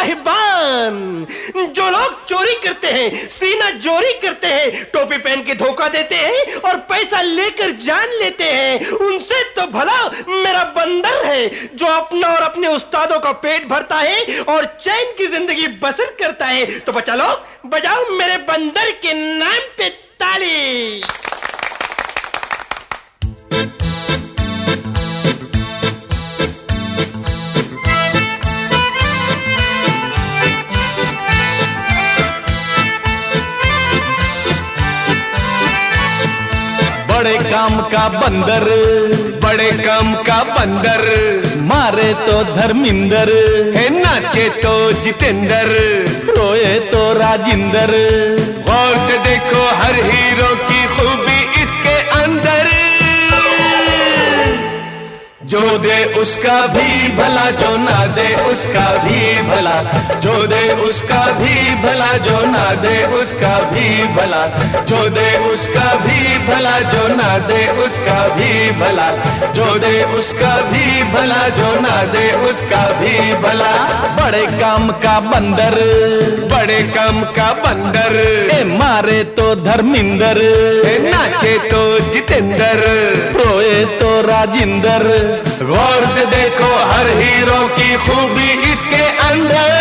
साहिबान, जो लोग चोरी करते हैं, सीना चोरी करते हैं, टोपी पहन के धोखा देते हैं और पैसा लेकर जान लेते हैं, उनसे तो भला मेरा बंदर है जो अपना और अपने उस्तादों का पेट भरता है और चैन की जिंदगी बसर करता है। तो बच्चा लोग बजाओ मेरे बंदर के नाम पे ताली। बड़े काम का बंदर, बड़े काम का बंदर, मारे तो धर्मिंदर, है नाचे तो जितेंद्र, रोए तो राजिंदर। गौर से देखो हर हीरो की खूबी इसके अंदर, जो दे उसका भी भला, जो ना दे उसका भी भला, जो दे उसका भी भला, जो ना दे उसका भी भला, जो दे उसका भी भला, जो ना दे उसका भी भला, जो दे उसका भी भला, जो ना दे उसका भी भला। बड़े काम का बंदर, बड़े काम का बंदर, ए मारे तो धर्मिंदर, नाचे तो जितेंद्र, रोए तो राजिंदर। गौर से देखो हर हीरो की खूबी इसके अंदर।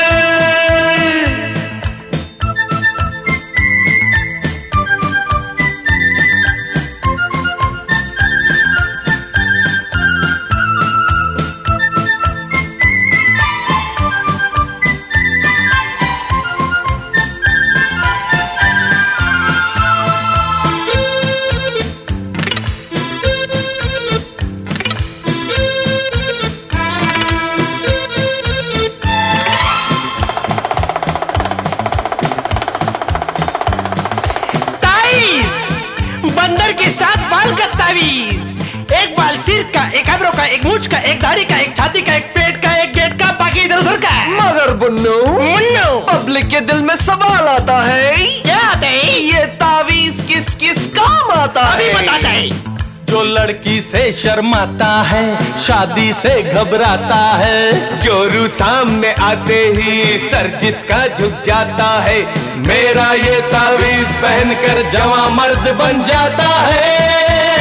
बंदर के 7 बाल का तावीज, एक बाल सिर का, एक आइब्रो का, एक मूंछ का, एक दाढ़ी का, एक छाती का, एक पेट का, एक गेट का, बाकी इधर उधर का। मगर बुन्नू, पब्लिक के दिल में सवाल आता है, क्या आता है? ये तावीज किस किस काम आता है? अभी बताता है। जो लड़की से शर्माता है, शादी से घबराता है, जोरू सामने आते ही सर जिसका झुक जाता है, मेरा ये तावीज पहनकर जवां मर्द बन जाता है।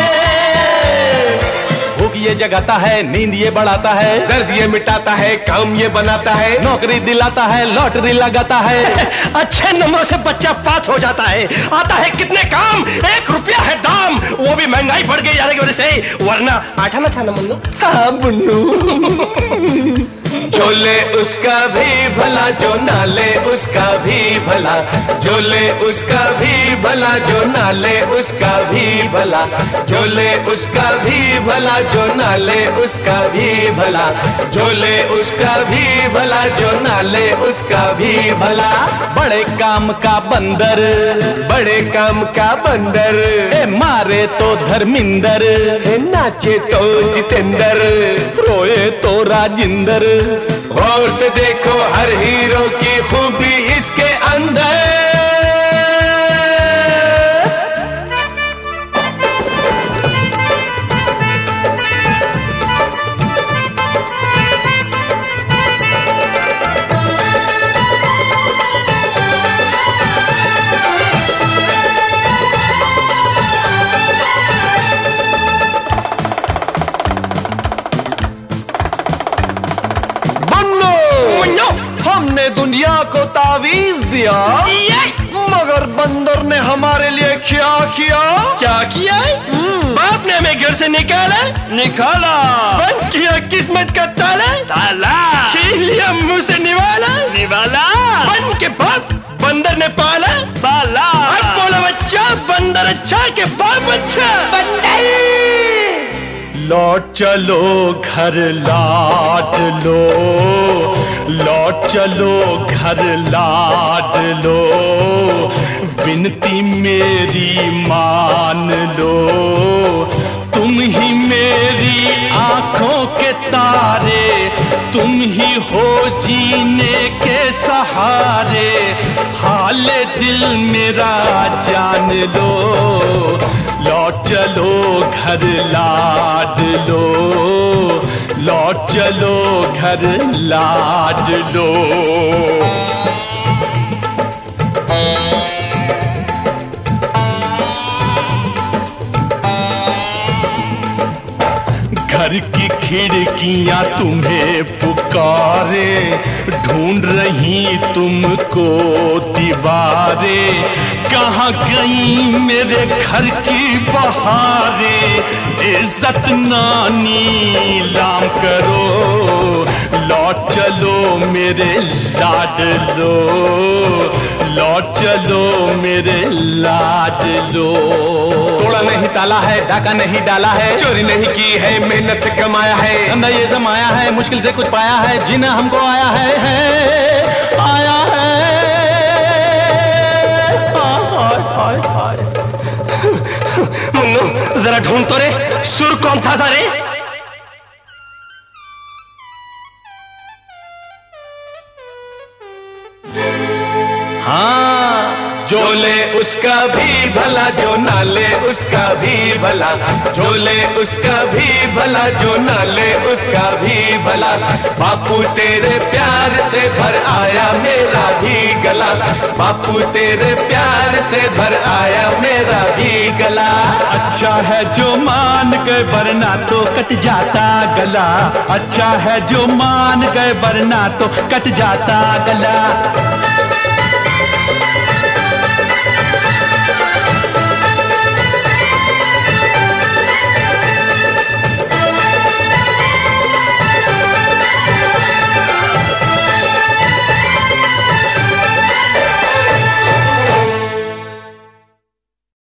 भूख ये जगाता है, नींद ये बढ़ाता है, दर्द ये मिटाता है, काम ये बनाता है, नौकरी दिलाता है, लॉटरी लगाता है। अच्छे नंबरों से बच्चा पास हो जाता है। आता है कितने काम, 1 रुपया है दाम, वो भी महंगाई बढ़ गई जाने की वजह से, वरना आठा ना था ना मुन्नू। हाँ बुन्नू। जो ले उसका भी भला, जो ना ले उसका भी भला, जो ले उसका भी भला, जो ना ले उसका भी भला, जो ले उसका भी भला, जो ना ले उसका भी भला, जो ले उसका भी भला, जो ना ले उसका भी भला। बड़े काम का बंदर, बड़े काम का बंदर, ए मारे तो धर्मिंदर, नाचे तो जितेंद्र, रोए तो राजिंदर। गौर से देखो हर हीरो की खूबी इसके अंदर। हमने दुनिया को तावीज दिया, मगर बंदर ने हमारे लिए क्या किया? क्या किया? बाप ने हमें घर से निकाला, बंद किया किस्मत का ताला, छीन लिया मुंह से निवाला, बन के बाप बंदर ने पाला, अब बोला बच्चा बंदर अच्छा के बाप अच्छा। लौट चलो घर लाट लो, लौट चलो घर लाट लो, विनती मेरी मान लो, तुम ही मेरी आंखों के तारे, तुम ही हो जीने के सहारे, हाल दिल मेरा जान लो, लौट चलो घर लाड लो, लौट चलो घर लाज लो। घर की खिड़कियां तुम्हें पुकारे, ढूंढ रही तुमको दीवारें। कहाँ गई मेरे घर की बहारें, इज्जत नानी लाम करो, लौट चलो मेरे लाडलो, लौट चलो मेरे लाडलो। तोड़ा नहीं ताला है, डाका नहीं डाला है, चोरी नहीं की है, मेहनत से कमाया है, धंधा ये जमाया है, मुश्किल से कुछ पाया है, जीना हमको आया है आया है। मुन्नू जरा ढूंढ तो रे, सुर कौन था रे? हाँ, जो ले उसका भी भला, जो ना ले उसका भी भला, जो ले उसका भी भला, जो ना ले उसका भी भला। बापू तेरे प्यार से भर आया मेरा भी गला, बापू तेरे प्यार से भर आया मेरा भी गला। अच्छा है जो मान गए वरना तो कट जाता गला, अच्छा है जो मान गए वरना तो कट जाता गला।